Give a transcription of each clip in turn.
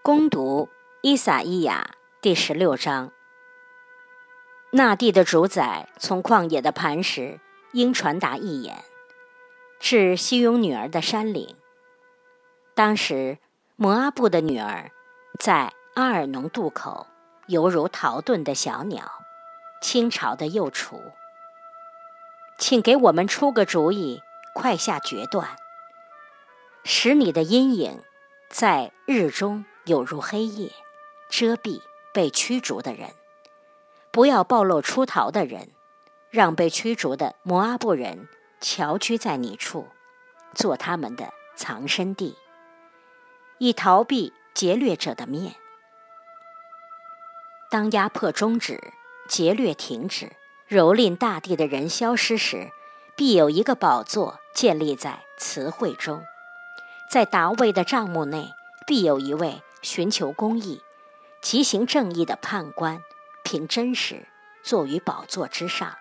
攻读伊撒伊亚第16章。那地的主宰从旷野的磐石应传达一言，至西雍女儿的山岭。当时摩阿布的女儿在阿尔农渡口，犹如逃遁的小鸟，倾巢的幼雏。请给我们出个主意，快下决断，使你的阴影在日中有如黑夜，遮蔽被驱逐的人，不要暴露出逃的人，让被驱逐的摩阿布人侨居在你处，做他们的藏身地，以逃避劫掠者的面。当压迫终止，劫掠停止，蹂躏大地的人消失时，必有一个宝座建立在慈会中，在达卫的帐幕内，必有一位寻求公义、极行正义的判官，凭真实坐于宝座之上。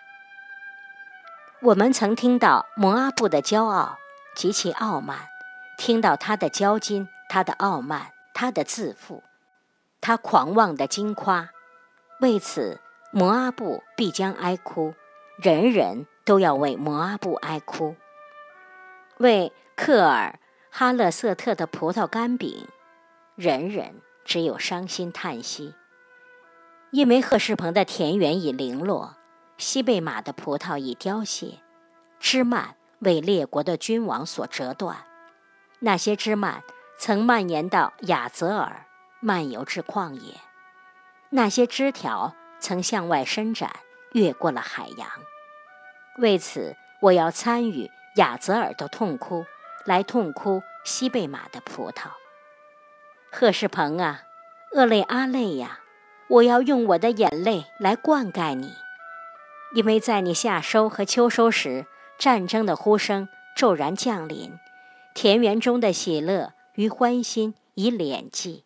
我们曾听到摩阿布的骄傲及其傲慢，听到他的骄矜，他的傲慢，他的自负，他狂妄的矜夸。为此摩阿布必将哀哭，人人都要为摩阿布哀哭。为克尔哈勒瑟特的葡萄干饼，人人只有伤心叹息。因为赫士彭的田园已零落，西贝马的葡萄已凋谢，枝蔓为列国的君王所折断。那些枝蔓曾蔓延到亚泽尔，漫游至旷野。那些枝条曾向外伸展，越过了海洋。为此我要参与亚泽尔的痛哭，来痛哭西贝马的葡萄。赫士彭啊，厄累阿累呀，我要用我的眼泪来灌溉你，因为在你夏收和秋收时，战争的呼声骤然降临，田园中的喜乐与欢欣已敛迹。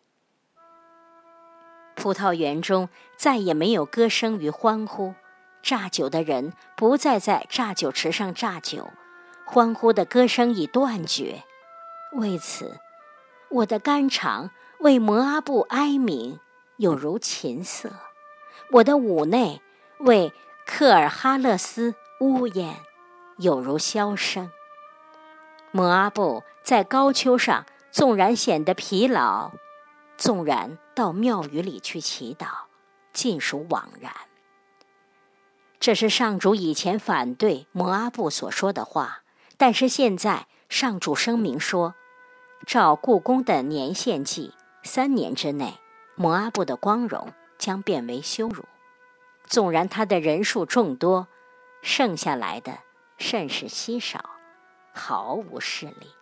葡萄园中再也没有歌声与欢呼，榨酒的人不再在榨酒池上榨酒，欢呼的歌声已断绝。为此我的肝肠为摩阿布哀鸣，有如琴瑟；我的五内为克尔哈勒斯呜咽，有如箫声。摩阿布在高丘上纵然显得疲劳，纵然到庙宇里去祈祷，尽属枉然。这是上主以前反对摩阿布所说的话，但是现在上主声明说，照故宫的年限计，3年之内，摩阿布的光荣将变为羞辱。纵然他的人数众多，剩下来的甚是稀少，毫无势力。